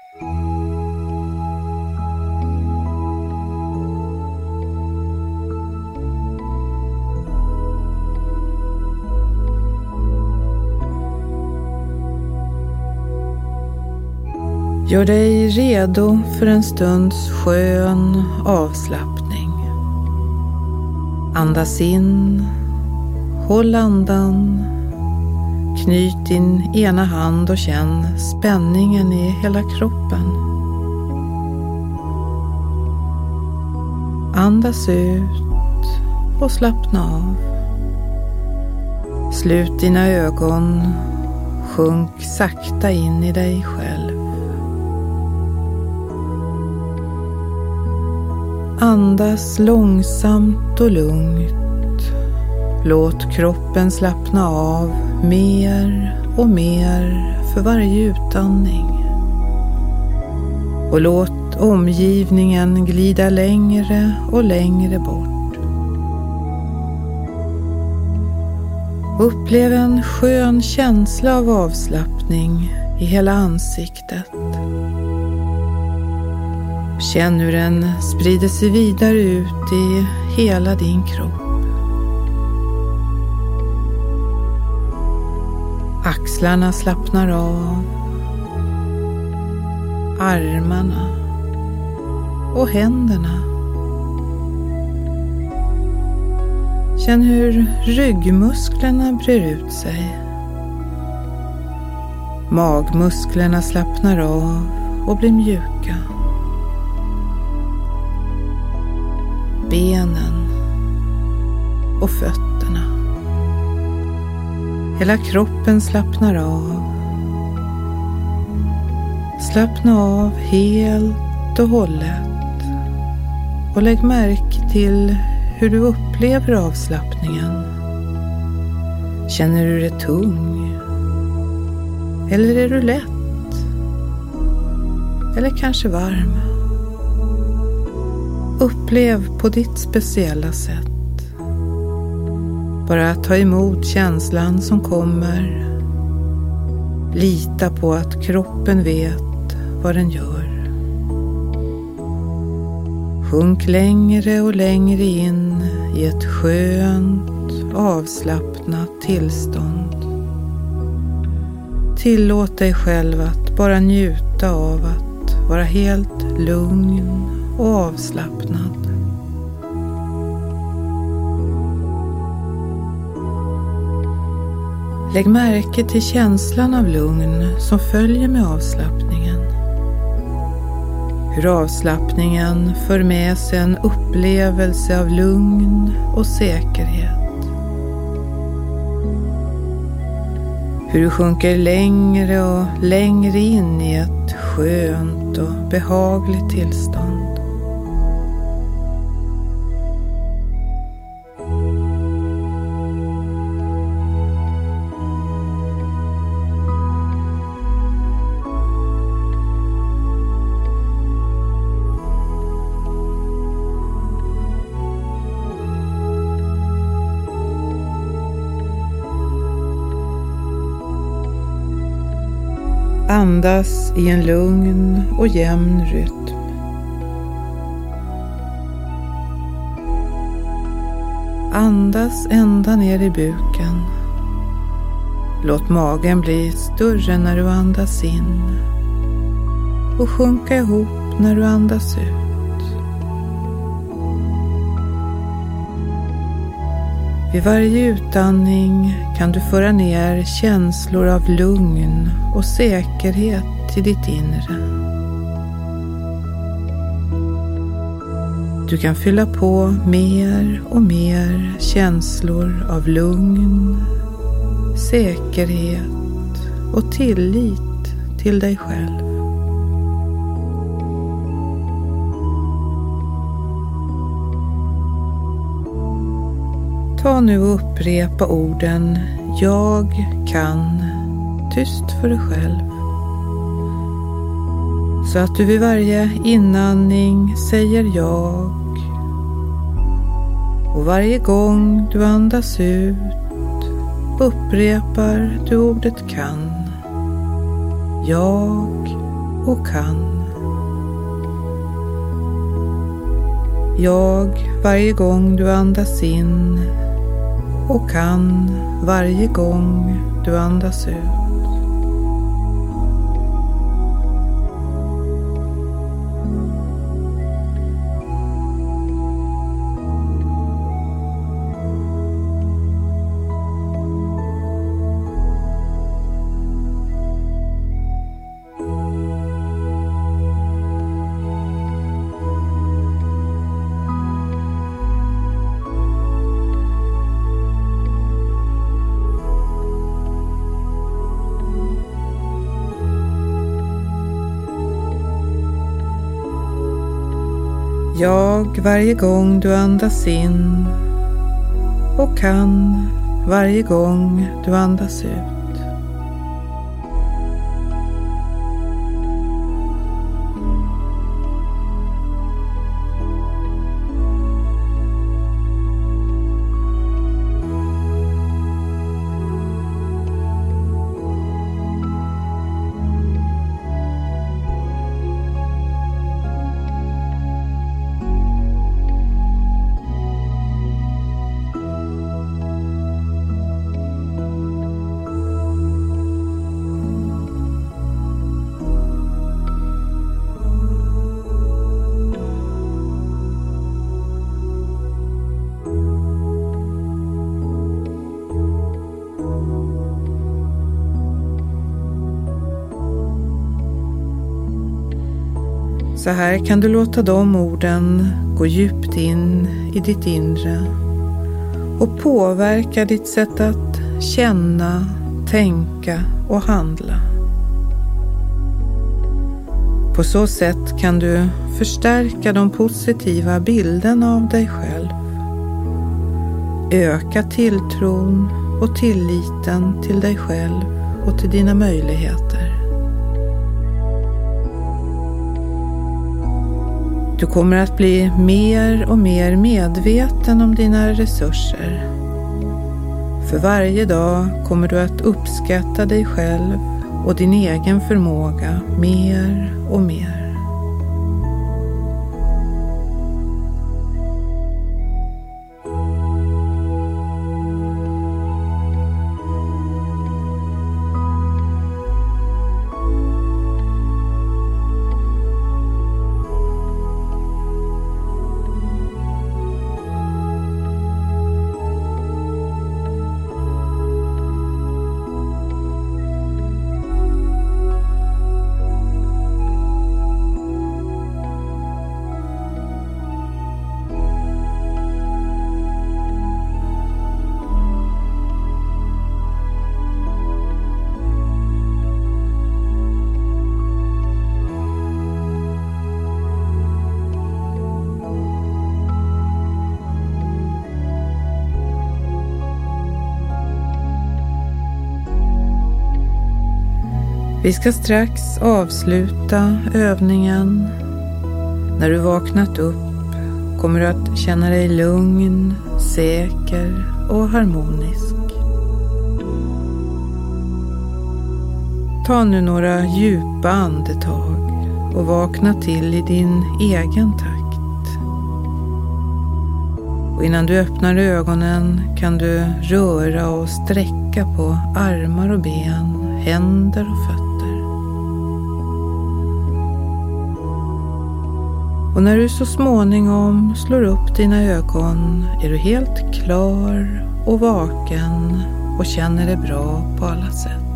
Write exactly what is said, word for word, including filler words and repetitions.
Gör dig redo för en stunds skön avslappning. Andas in, håll andan, knyt din ena hand och känn spänningen i hela kroppen. Andas ut och slappna av. Slut dina ögon, sjunk sakta in i dig själv. Andas långsamt och lugnt. Låt kroppen slappna av mer och mer för varje utandning. Och låt omgivningen glida längre och längre bort. Upplev en skön känsla av avslappning i hela ansiktet. Känn hur den sprider sig vidare ut i hela din kropp. Axlarna slappnar av. Armarna och händerna. Känn hur ryggmusklerna brer ut sig. Magmusklerna slappnar av och blir mjuka. Benen och fötterna. Hela kroppen slappnar av. Slappna av helt och hållet. Och lägg märke till hur du upplever avslappningen. Känner du dig tung? Eller är du lätt? Eller kanske varm? Upplev på ditt speciella sätt. Bara ta emot känslan som kommer. Lita på att kroppen vet vad den gör. Sjunk längre och längre in i ett skönt, avslappnat tillstånd. Tillåt dig själv att bara njuta av att vara helt lugn och avslappnad. Lägg märke till känslan av lugn som följer med avslappningen. Hur avslappningen för med sig en upplevelse av lugn och säkerhet. Hur du sjunker längre och längre in i ett skönt och behagligt tillstånd. Andas i en lugn och jämn rytm. Andas ända ner i buken. Låt magen bli större när du andas in och sjunka ihop när du andas ut. Vid varje utandning kan du föra ner känslor av lugn och säkerhet till ditt inre. Du kan fylla på mer och mer känslor av lugn, säkerhet och tillit till dig själv. Ta nu och upprepa orden jag kan tyst för dig själv. Så att du vid varje inandning säger jag och varje gång du andas ut upprepar du ordet kan. Jag och kan. Jag varje gång du andas in och kan varje gång du andas ut. Jag varje gång du andas in och kan varje gång du andas ut. Så här kan du låta de orden gå djupt in i ditt inre och påverka ditt sätt att känna, tänka och handla. På så sätt kan du förstärka de positiva bilderna av dig själv, öka tilltron och tilliten till dig själv och till dina möjligheter. Du kommer att bli mer och mer medveten om dina resurser. För varje dag kommer du att uppskatta dig själv och din egen förmåga mer och mer. Vi ska strax avsluta övningen. När du vaknat upp kommer du att känna dig lugn, säker och harmonisk. Ta nu några djupa andetag och vakna till i din egen takt. Och innan du öppnar ögonen kan du röra och sträcka på armar och ben, händer och fötter. Och när du så småningom slår upp dina ögon är du helt klar och vaken och känner dig bra på alla sätt.